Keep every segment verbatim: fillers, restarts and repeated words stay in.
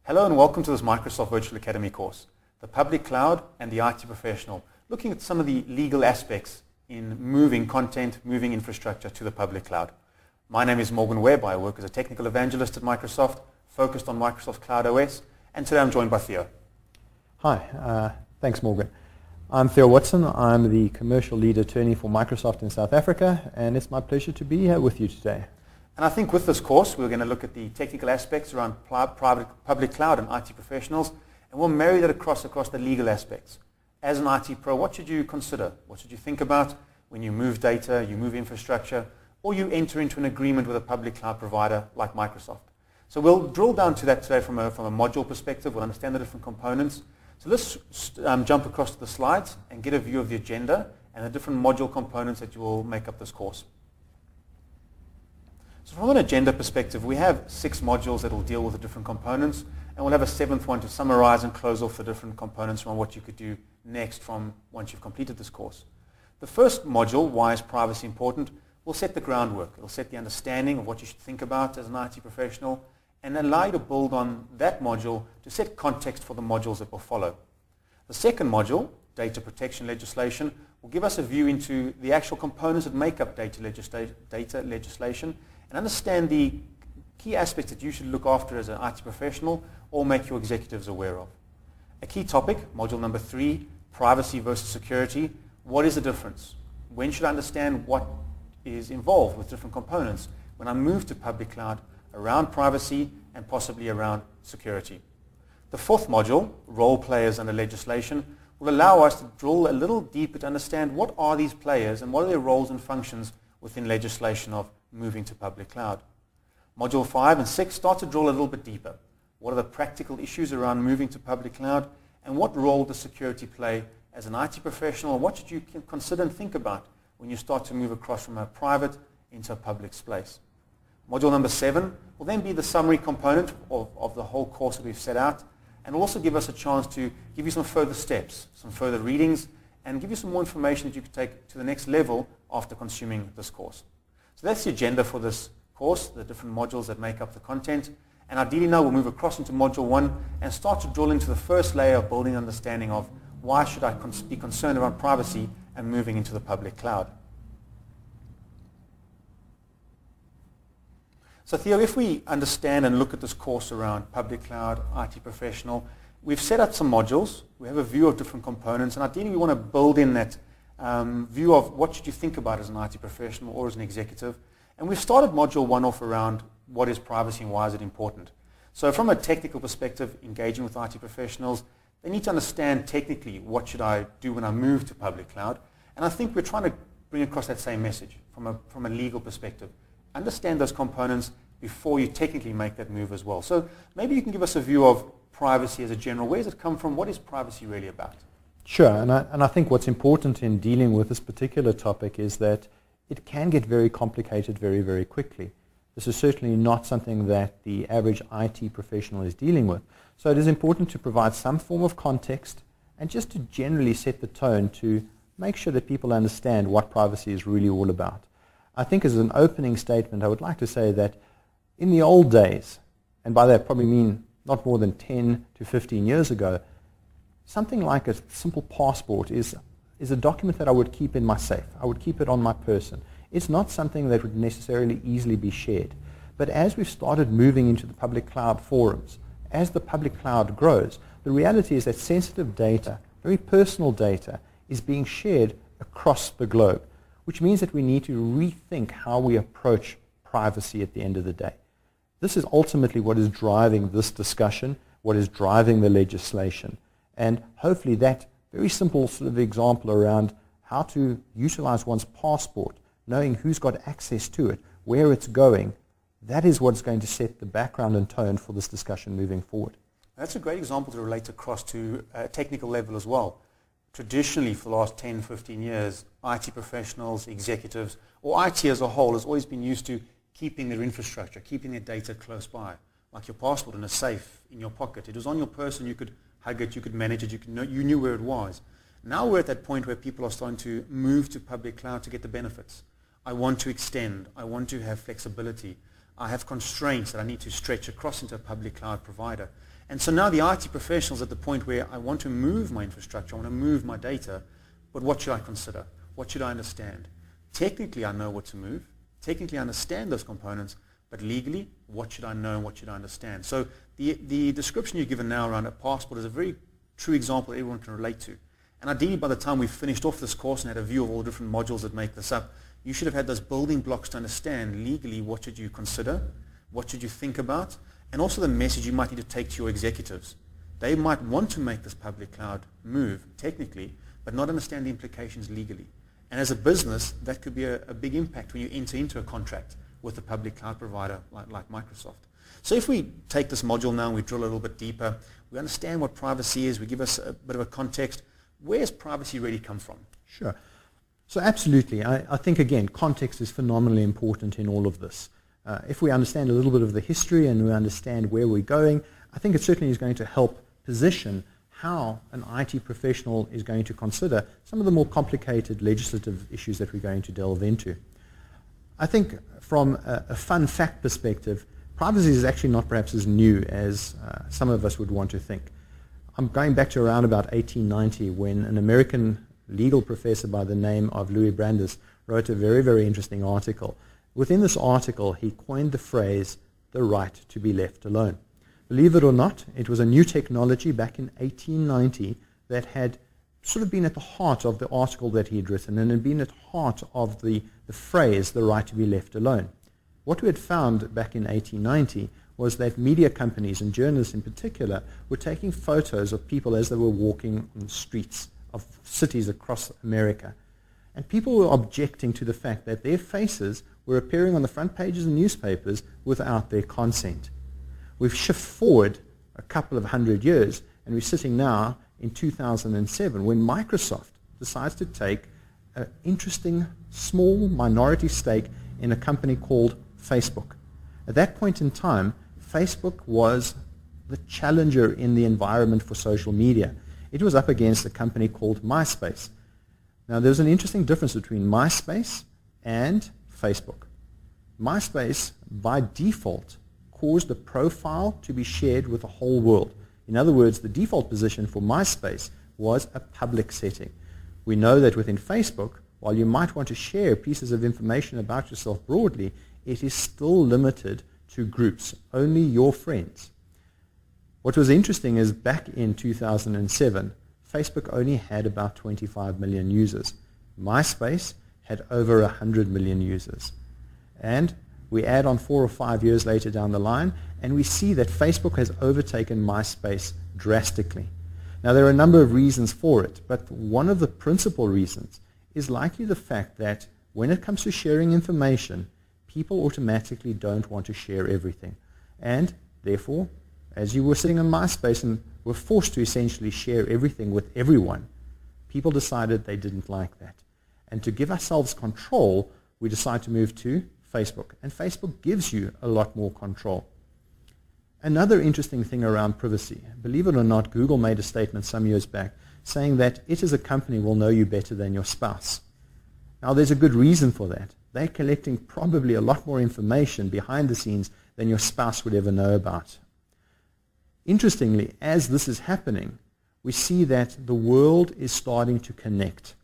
Hello and welcome to this Microsoft Virtual Academy course, the public cloud and the I T professional, looking at some of the legal aspects in moving content, moving infrastructure to the public cloud. My name is Morgan Webb. I work as a technical evangelist at Microsoft, focused on Microsoft Cloud O S, and today I'm joined by Theo. Hi, uh, thanks Morgan. I'm Theo Watson. I'm the commercial lead attorney for Microsoft in South Africa, and it's my pleasure to be here with you today. And I think with this course, we're going to look at the technical aspects around pl- private, public cloud and I T professionals, and we'll marry that across, across the legal aspects. As an I T pro, what should you consider? What should you think about when you move data, you move infrastructure, or you enter into an agreement with a public cloud provider like Microsoft? So we'll drill down to that today from a, from a module perspective. We'll understand the different components. So let's um, jump across to the slides and get a view of the agenda and the different module components that you will make up this course. So from an agenda perspective, we have six modules that will deal with the different components, and we'll have a seventh one to summarize and close off the different components from what you could do next from once you've completed this course. The first module, why is privacy important, will set the groundwork. It'll set the understanding of what you should think about as an I T professional and allow you to build on that module to set context for the modules that will follow. The second module, data protection legislation, will give us a view into the actual components that make up data, legisla- data legislation and understand the key aspects that you should look after as an I T professional or make your executives aware of. A key topic, module number three, privacy versus security. What is the difference? When should I understand what is involved with different components when I move to public cloud around privacy and possibly around security? The fourth module, role players under legislation, will allow us to drill a little deeper to understand what are these players and what are their roles and functions within legislation of moving to public cloud. Module five and six start to drill a little bit deeper. What are the practical issues around moving to public cloud, and what role does security play as an I T professional, and what should you consider and think about when you start to move across from a private into a public space? Module number seven will then be the summary component of, of the whole course that we've set out, and will also give us a chance to give you some further steps, some further readings, and give you some more information that you can take to the next level after consuming this course. So that's the agenda for this course, the different modules that make up the content. And ideally now we'll move across into module one and start to drill into the first layer of building understanding of why should I cons- be concerned around privacy and moving into the public cloud. So Theo, if we understand and look at this course around public cloud, I T professional, we've set up some modules. We have a view of different components, and ideally we want to build in that um, view of what should you think about as an I T professional or as an executive. And we've started module one off around what is privacy and why is it important. So from a technical perspective, engaging with I T professionals, they need to understand technically what should I do when I move to public cloud. And I think we're trying to bring across that same message from a, from a legal perspective. Understand those components before you technically make that move as well. So maybe you can give us a view of privacy as a general. Where does it come from? What is privacy really about? Sure, and I, and I think what's important in dealing with this particular topic is that it can get very complicated very, very quickly. This is certainly not something that the average I T professional is dealing with. So it is important to provide some form of context and just to generally set the tone to make sure that people understand what privacy is really all about. I think as an opening statement, I would like to say that in the old days, and by that I probably mean not more than ten to fifteen years ago, something like a simple passport is, is a document that I would keep in my safe. I would keep it on my person. It's not something that would necessarily easily be shared. But as we've started moving into the public cloud forums, as the public cloud grows, the reality is that sensitive data, very personal data, is being shared across the globe, which means that we need to rethink how we approach privacy at the end of the day. This is ultimately what is driving this discussion, what is driving the legislation. And hopefully that very simple sort of example around how to utilize one's passport, knowing who's got access to it, where it's going, that is what's going to set the background and tone for this discussion moving forward. That's a great example to relate across to a technical level as well. Traditionally, for the last ten, fifteen years, I T professionals, executives, or I T as a whole has always been used to keeping their infrastructure, keeping their data close by, like your passport in a safe in your pocket. It was on your person, you could hug it, you could manage it, you, could know, you knew where it was. Now we're at that point where people are starting to move to public cloud to get the benefits. I want to extend, I want to have flexibility, I have constraints that I need to stretch across into a public cloud provider. And so now the I T professional is at the point where I want to move my infrastructure, I want to move my data, but what should I consider? What should I understand? Technically, I know what to move. Technically, I understand those components, but legally, what should I know and what should I understand? So the, the description you've given now around a passport is a very true example that everyone can relate to. And ideally, by the time we've finished off this course and had a view of all the different modules that make this up, you should have had those building blocks to understand legally what should you consider, what should you think about, and also the message you might need to take to your executives. They might want to make this public cloud move technically, but not understand the implications legally. And as a business, that could be a, a big impact when you enter into a contract with a public cloud provider like, like Microsoft. So if we take this module now and we drill a little bit deeper, we understand what privacy is, we give us a bit of a context. Where's privacy really come from? Sure. So absolutely. I, I think, again, context is phenomenally important in all of this. Uh, if we understand a little bit of the history and we understand where we're going, I think it certainly is going to help position how an I T professional is going to consider some of the more complicated legislative issues that we're going to delve into. I think from a, a fun fact perspective, privacy is actually not perhaps as new as uh, some of us would want to think. I'm going back to around about eighteen ninety when an American legal professor by the name of Louis Brandeis wrote a very, very interesting article. Within this article, he coined the phrase, the right to be left alone. Believe it or not, it was a new technology back in eighteen ninety that had sort of been at the heart of the article that he had written and had been at the heart of the, the phrase, the right to be left alone. What we had found back in eighteen ninety was that media companies and journalists in particular were taking photos of people as they were walking on the streets of cities across America. And people were objecting to the fact that their faces were appearing on the front pages of newspapers without their consent. We've shifted forward a couple of hundred years, and we're sitting now in two thousand seven when Microsoft decides to take an interesting small minority stake in a company called Facebook. At that point in time, Facebook was the challenger in the environment for social media. It was up against a company called MySpace. Now, there's an interesting difference between MySpace and Facebook. MySpace, by default, caused a profile to be shared with the whole world. In other words, the default position for MySpace was a public setting. We know that within Facebook, while you might want to share pieces of information about yourself broadly, it is still limited to groups, only your friends. What was interesting is back in two thousand seven, Facebook only had about twenty-five million users. MySpace had over one hundred million users. And we add on four or five years later down the line, and we see that Facebook has overtaken MySpace drastically. Now, there are a number of reasons for it, but one of the principal reasons is likely the fact that when it comes to sharing information, people automatically don't want to share everything. And therefore, as you were sitting on MySpace and were forced to essentially share everything with everyone, people decided they didn't like that. And to give ourselves control, we decided to move to Facebook. And Facebook gives you a lot more control. Another interesting thing around privacy, believe it or not, Google made a statement some years back saying that it as a company will know you better than your spouse. Now, there's a good reason for that. They're collecting probably a lot more information behind the scenes than your spouse would ever know about. Interestingly, as this is happening, we see that the world is starting to connect.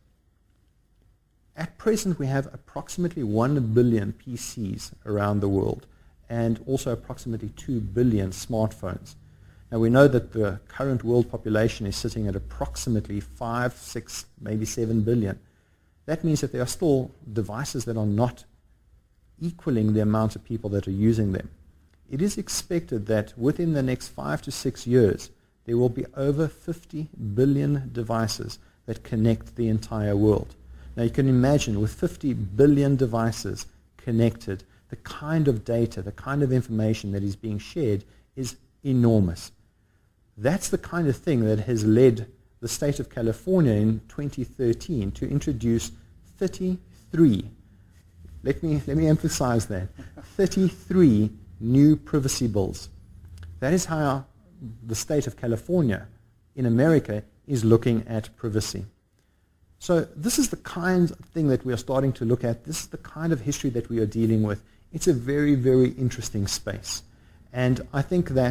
At present, we have approximately one billion P Cs around the world and also approximately two billion smartphones. Now, we know that the current world population is sitting at approximately five, six, maybe seven billion. That means that there are still devices that are not equaling the amount of people that are using them. It is expected that within the next five to six years, there will be over fifty billion devices that connect the entire world. Now, you can imagine with fifty billion devices connected, the kind of data, the kind of information that is being shared is enormous. That's the kind of thing that has led the state of California in twenty thirteen to introduce thirty-three, let me, let me emphasize that, thirty-three new privacy bills. That is how the state of California in America is looking at privacy. So this is the kind of thing that we are starting to look at. This is the kind of history that we are dealing with. It's a very, very interesting space. And I think that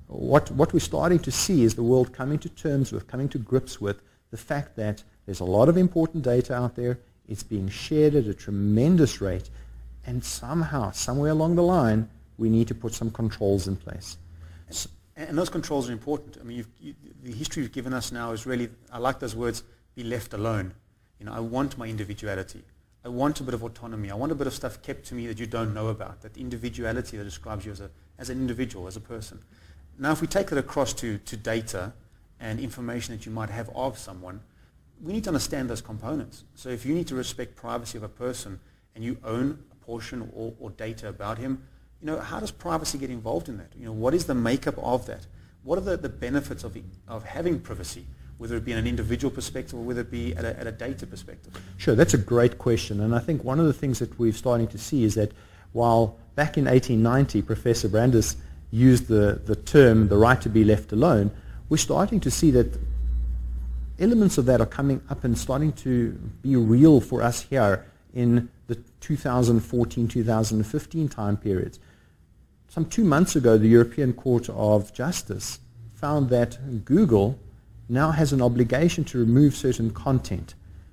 what, what we're starting to see is the world coming to terms with, coming to grips with the fact that there's a lot of important data out there. It's being shared at a tremendous rate. And somehow, somewhere along the line, we need to put some controls in place. So, and those controls are important. I mean, you've, you, the history you've given us now is really, I like those words, be left alone. You know, I want my individuality. I want a bit of autonomy. I want a bit of stuff kept to me that you don't know about, that individuality that describes you as, a, as an individual, as a person. Now, if we take that across to, to data and information that you might have of someone, we need to understand those components. So if you need to respect privacy of a person and you own a portion or, or data about him, you know, how does privacy get involved in that? You know, what is the makeup of that? What are the, the benefits of, of having privacy, whether it be in an individual perspective or whether it be at a, at a data perspective? Sure, that's a great question. And I think one of the things that we're starting to see is that while back in eighteen ninety, Professor Brandes used the, the term, the right to be left alone, we're starting to see that elements of that are coming up and starting to be real for us here in the two thousand fourteen, two thousand fifteen time periods. Some two months ago, the European Court of Justice found that Google now has an obligation to remove certain content.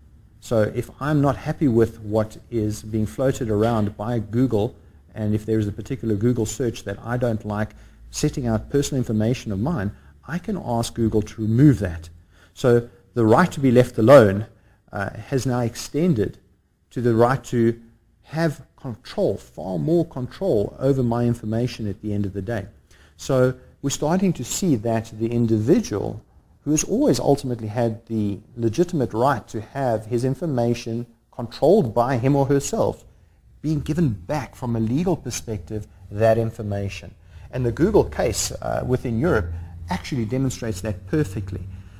So if I'm not happy with what is being floated around by Google, and if there is a particular Google search that I don't like setting out personal information of mine, I can ask Google to remove that. So the right to be left alone uh, has now extended to the right to have control, far more control over my information at the end of the day. So we're starting to see that the individual who has always ultimately had the legitimate right to have his information controlled by him or herself, being given back from a legal perspective that information. And the Google case uh, within Europe actually demonstrates that perfectly.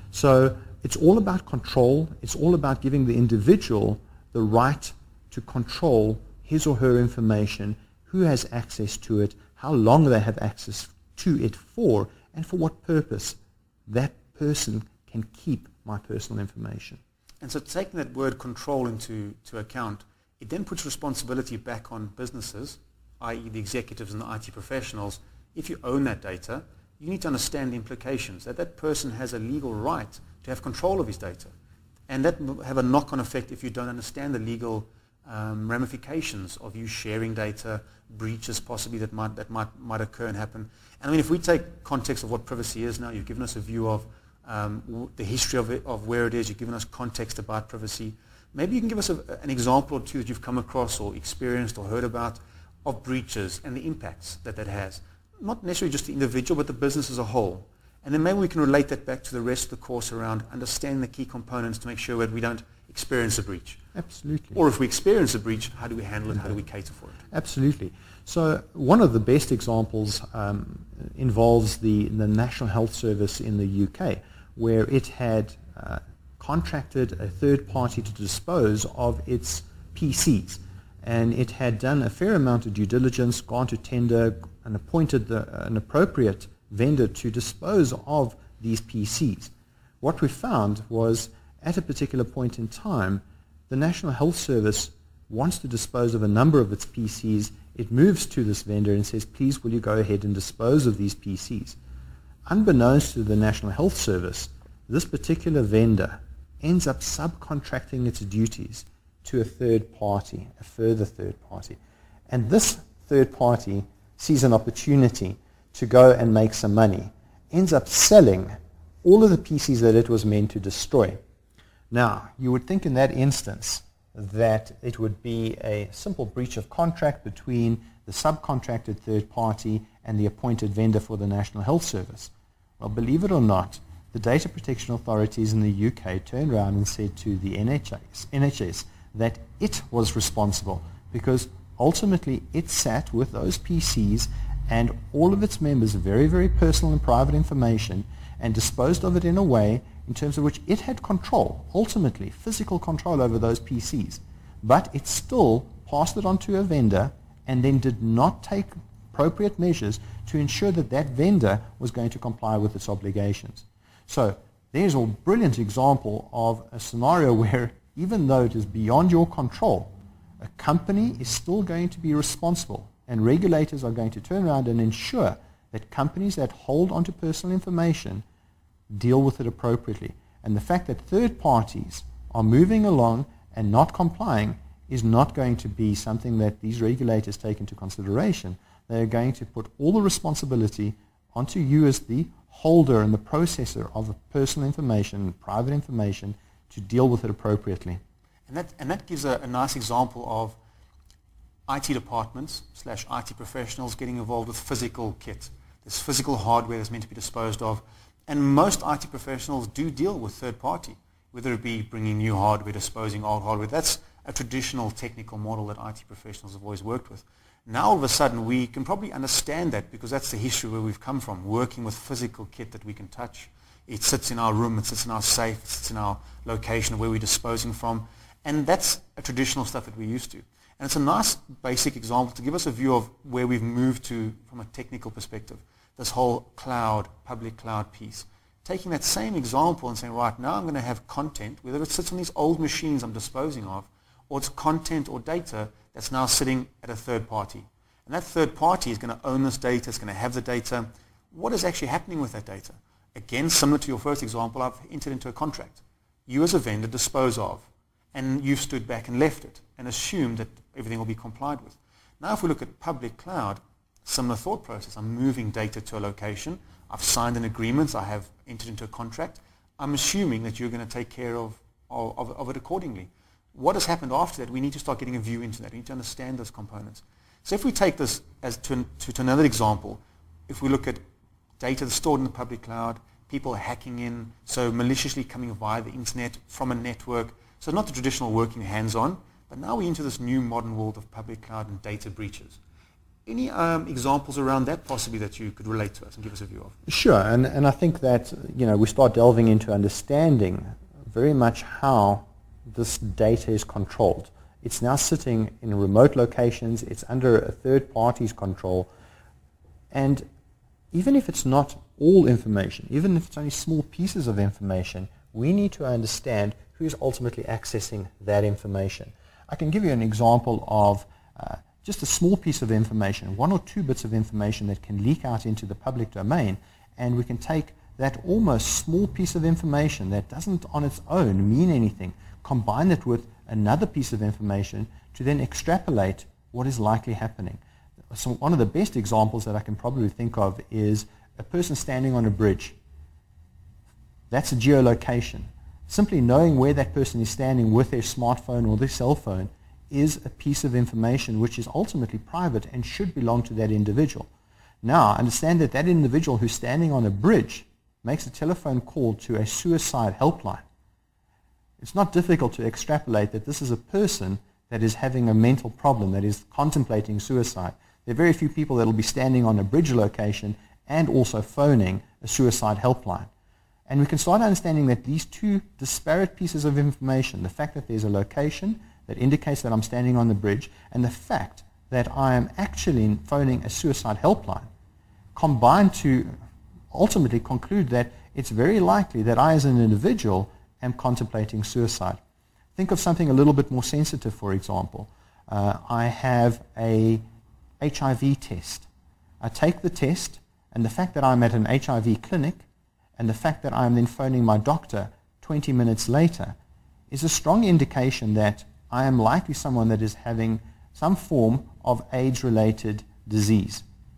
So it's all about control. It's all about giving the individual the right to control his or her information, who has access to it, how long they have access to it for, and for what purpose that person can keep my personal information. And so taking that word control into to account, it then puts responsibility back on businesses, that is the executives and the I T professionals. If you own that data, you need to understand the implications, that that person has a legal right to have control of his data. And that will have a knock-on effect if you don't understand the legal um, ramifications of you sharing data, breaches possibly that might, that might, might occur and happen. And I mean, if we take context of what privacy is now, you've given us a view of um, w- the history of it, of where it is, you've given us context about privacy. Maybe you can give us a, an example or two that you've come across or experienced or heard about of breaches and the impacts that that has. Not necessarily just the individual, but the business as a whole. And then maybe we can relate that back to the rest of the course around understanding the key components to make sure that we don't experience a breach. Absolutely. Or if we experience a breach, how do we handle it? How do we cater for it? Absolutely. So one of the best examples um, involves the, the National Health Service in the U K, where it had uh, contracted a third party to dispose of its P Cs. And it had done a fair amount of due diligence, gone to tender, and appointed the, uh, an appropriate vendor to dispose of these P Cs. What we found was, at a particular point in time, the National Health Service wants to dispose of a number of its P Cs. It moves to this vendor and says, please, will you go ahead and dispose of these P Cs? Unbeknownst to the National Health Service, this particular vendor ends up subcontracting its duties to a third party, a further third party. And this third party sees an opportunity to go and make some money, ends up selling all of the P Cs that it was meant to destroy. Now, you would think in that instance that it would be a simple breach of contract between the subcontracted third party and the appointed vendor for the National Health Service. Well, believe it or not, the data protection authorities in the U K turned around and said to the N H S, N H S that it was responsible because ultimately it sat with those P Cs and all of its members' very, very personal and private information and disposed of it in a way in terms of which it had control, ultimately physical control over those P Cs. But it still passed it on to a vendor and then did not take appropriate measures to ensure that that vendor was going to comply with its obligations. So there's a brilliant example of a scenario where even though it is beyond your control, a company is still going to be responsible and regulators are going to turn around and ensure that companies that hold onto personal information deal with it appropriately. And the fact that third parties are moving along and not complying is not going to be something that these regulators take into consideration. They're going to put all the responsibility onto you as the holder and the processor of personal information, private information, to deal with it appropriately. And that, and that gives a, a nice example of I T departments slash I T professionals getting involved with physical kit. There's physical hardware that's meant to be disposed of. And most I T professionals do deal with third party, whether it be bringing new hardware, disposing old hardware. That's a traditional technical model that I T professionals have always worked with. Now all of a sudden we can probably understand that because that's the history where we've come from, working with physical kit that we can touch. It sits in our room, it sits in our safe, it sits in our location where we're disposing from. And that's a traditional stuff that we're used to. And it's a nice basic example to give us a view of where we've moved to from a technical perspective, this whole cloud, public cloud piece. Taking that same example and saying, right, now I'm going to have content, whether it sits on these old machines I'm disposing of, or it's content or data that's now sitting at a third party. And that third party is going to own this data, it's going to have the data. What is actually happening with that data? Again, similar to your first example, I've entered into a contract. You as a vendor dispose of, and you've stood back and left it and assumed that everything will be complied with. Now if we look at public cloud, similar thought process. I'm moving data to a location. I've signed an agreement. I have entered into a contract. I'm assuming that you're going to take care of, of, of it accordingly. What has happened after that? We need to start getting a view into that. We need to understand those components. So if we take this as to, to, to another example, if we look at data that's stored in the public cloud, people hacking in, so maliciously coming via the internet from a network. So not the traditional working hands-on, but now we're into this new modern world of public cloud and data breaches. Any um, examples around that possibly that you could relate to us and give us a view of? Sure, and, and I think that, you know, we start delving into understanding very much how this data is controlled. It's now sitting in remote locations, it's under a third party's control, and even if it's not all information, even if it's only small pieces of information, we need to understand who's ultimately accessing that information. I can give you an example of uh, just a small piece of information, one or two bits of information that can leak out into the public domain, and we can take that almost small piece of information that doesn't on its own mean anything, combine it with another piece of information to then extrapolate what is likely happening. So one of the best examples that I can probably think of is a person standing on a bridge. That's a geolocation. Simply knowing where that person is standing with their smartphone or their cell phone is a piece of information which is ultimately private and should belong to that individual. Now, understand that that individual who's standing on a bridge makes a telephone call to a suicide helpline. It's not difficult to extrapolate that this is a person that is having a mental problem, that is contemplating suicide. There are very few people that will be standing on a bridge location and also phoning a suicide helpline. And we can start understanding that these two disparate pieces of information, the fact that there's a location that indicates that I'm standing on the bridge, and the fact that I am actually phoning a suicide helpline, combine to ultimately conclude that it's very likely that I as an individual am contemplating suicide. Think of something a little bit more sensitive, for example. Uh, I have a H I V test. I take the test, and the fact that I'm at an H I V clinic and the fact that I'm then phoning my doctor twenty minutes later is a strong indication that I am likely someone that is having some form of AIDS-related disease.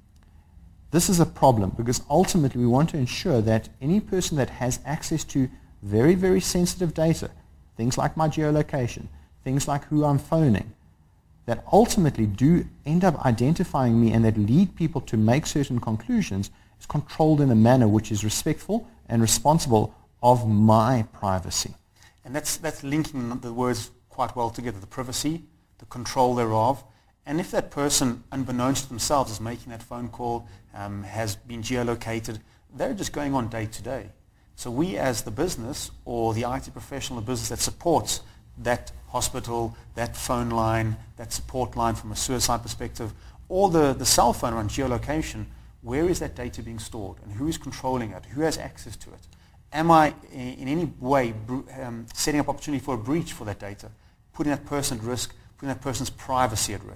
This is a problem because ultimately we want to ensure that any person that has access to very, very sensitive data, things like my geolocation, things like who I'm phoning, that ultimately do end up identifying me and that lead people to make certain conclusions, is controlled in a manner which is respectful and responsible of my privacy. And that's, that's linking the words quite well together, the privacy, the control thereof. And if that person, unbeknownst to themselves, is making that phone call, um, has been geolocated, they're just going on day to day. So we as the business or the I T professional, the business that supports that hospital, that phone line, that support line from a suicide perspective, or the, the cell phone around geolocation, where is that data being stored and who is controlling it? Who has access to it? Am I in any way um, setting up opportunity for a breach for that data, putting that person at risk, putting that person's privacy at risk?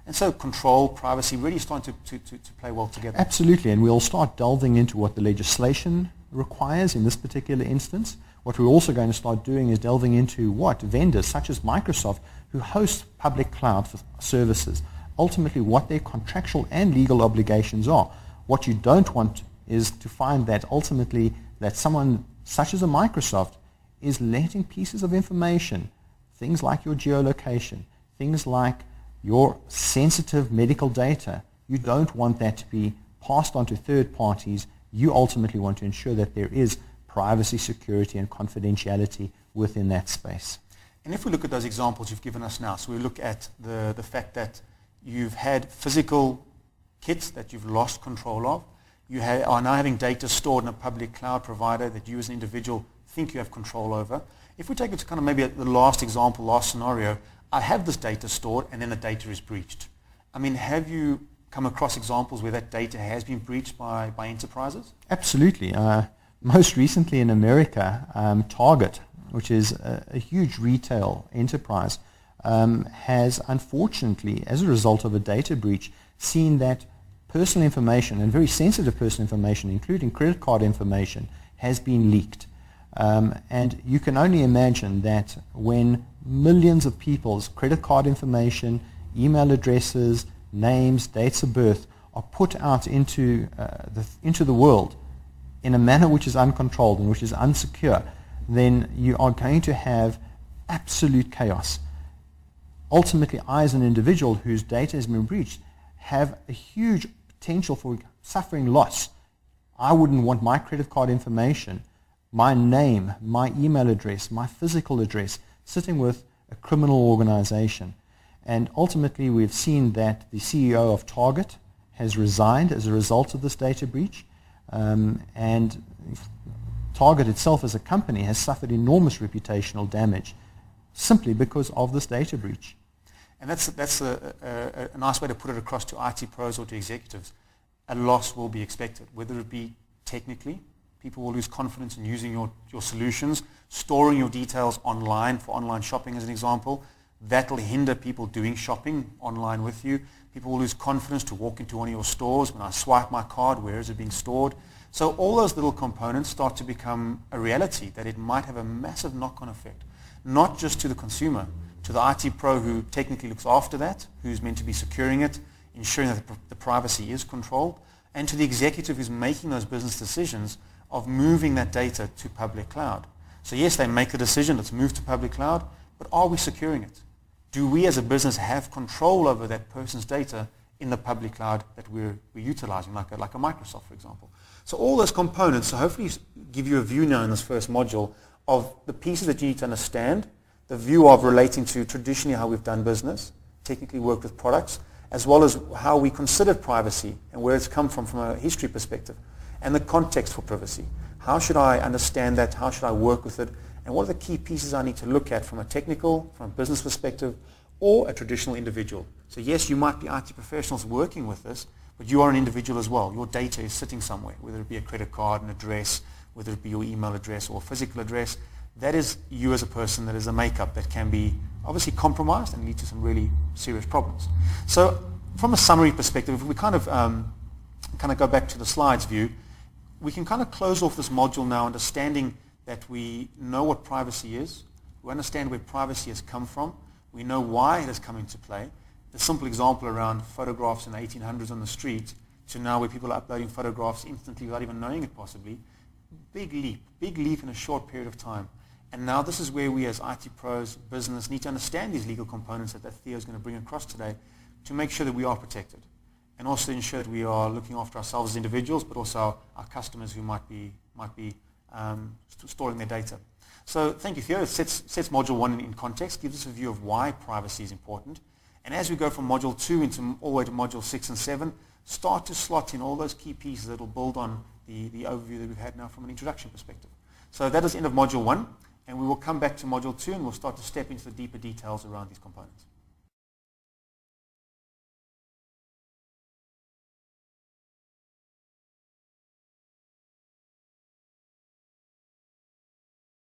And so control, privacy, really starting to, to, to, to play well together. Absolutely, and we'll start delving into what the legislation requires in this particular instance. What we're also going to start doing is delving into what vendors such as Microsoft, who host public cloud for services, ultimately what their contractual and legal obligations are. What you don't want is to find that ultimately that someone such as a Microsoft is letting pieces of information, things like your geolocation, things like your sensitive medical data, you don't want that to be passed on to third parties. You ultimately want to ensure that there is privacy, security, and confidentiality within that space. And if we look at those examples you've given us now, so we look at the, the fact that you've had physical kits that you've lost control of, you ha- are now having data stored in a public cloud provider that you as an individual think you have control over. If we take it to kind of maybe the last example, last scenario, I have this data stored and then the data is breached. I mean, have you come across examples where that data has been breached by, by enterprises? Absolutely. Uh, most recently in America, um, Target, which is a, a huge retail enterprise, um, has unfortunately, as a result of a data breach, seen that personal information, and very sensitive personal information, including credit card information, has been leaked. Um, and you can only imagine that when millions of people's credit card information, email addresses, names, dates of birth are put out into, uh, the, into the world in a manner which is uncontrolled and which is unsecure, then you are going to have absolute chaos. Ultimately, I as an individual whose data has been breached have a huge potential for suffering loss. I wouldn't want my credit card information, my name, my email address, my physical address sitting with a criminal organization. And ultimately, we've seen that the C E O of Target has resigned as a result of this data breach. Um, and Target itself as a company has suffered enormous reputational damage simply because of this data breach. And that's, that's a, a, a nice way to put it across to I T pros or to executives. A loss will be expected, whether it be technically, people will lose confidence in using your, your solutions, storing your details online for online shopping as an example. That will hinder people doing shopping online with you. People will lose confidence to walk into one of your stores. When I swipe my card, where is it being stored? So all those little components start to become a reality that it might have a massive knock-on effect, not just to the consumer, to the I T pro who technically looks after that, who's meant to be securing it, ensuring that the, the privacy is controlled, and to the executive who's making those business decisions of moving that data to public cloud. So yes, they make the decision, let's move to public cloud, but are we securing it? Do we as a business have control over that person's data in the public cloud that we're, we're utilizing, like a, like a Microsoft, for example? So all those components, so hopefully give you a view now in this first module of the pieces that you need to understand, the view of relating to traditionally how we've done business, technically worked with products, as well as how we considered privacy and where it's come from from a history perspective, and the context for privacy. How should I understand that? How should I work with it? And what are the key pieces I need to look at from a technical, from a business perspective, or a traditional individual? So yes, you might be I T professionals working with this, but you are an individual as well. Your data is sitting somewhere, whether it be a credit card, an address, whether it be your email address or a physical address. That is you as a person, that is a makeup that can be obviously compromised and lead to some really serious problems. So from a summary perspective, if we kind of um, kind of go back to the slides view, we can kind of close off this module now understanding that we know what privacy is, we understand where privacy has come from, we know why it has come into play. The simple example around photographs in the eighteen hundreds on the street to now where people are uploading photographs instantly without even knowing it possibly. Big leap, big leap in a short period of time. And now this is where we as I T pros, business, need to understand these legal components that, that Theo is going to bring across today to make sure that we are protected and also ensure that we are looking after ourselves as individuals, but also our, our customers who might be might be um, st- storing their data. So thank you, Theo. It sets, sets module one in, in context, gives us a view of why privacy is important. And as we go from module two into all the way to module six and seven, start to slot in all those key pieces that will build on the, the overview that we've had now from an introduction perspective. So that is the end of module one, and we will come back to module two and we'll start to step into the deeper details around these components.